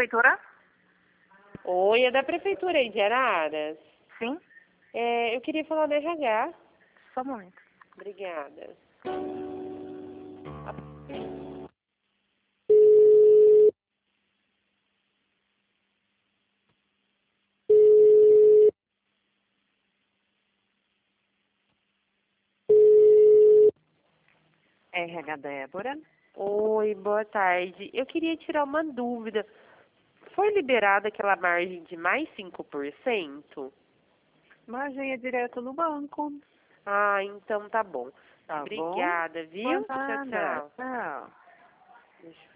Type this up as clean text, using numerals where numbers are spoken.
prefeitura? Oi, é da prefeitura aí de Araras? Sim, Eu queria falar da RH. só um momento. Obrigada. RH Débora. Oi, boa tarde. Eu queria tirar uma dúvida. Foi liberada aquela margem de mais 5%? Margem é direto no banco. Ah, então tá bom. Tá bom? Obrigada, Por viu? Tchau, nada. tchau. Tchau. Deixa eu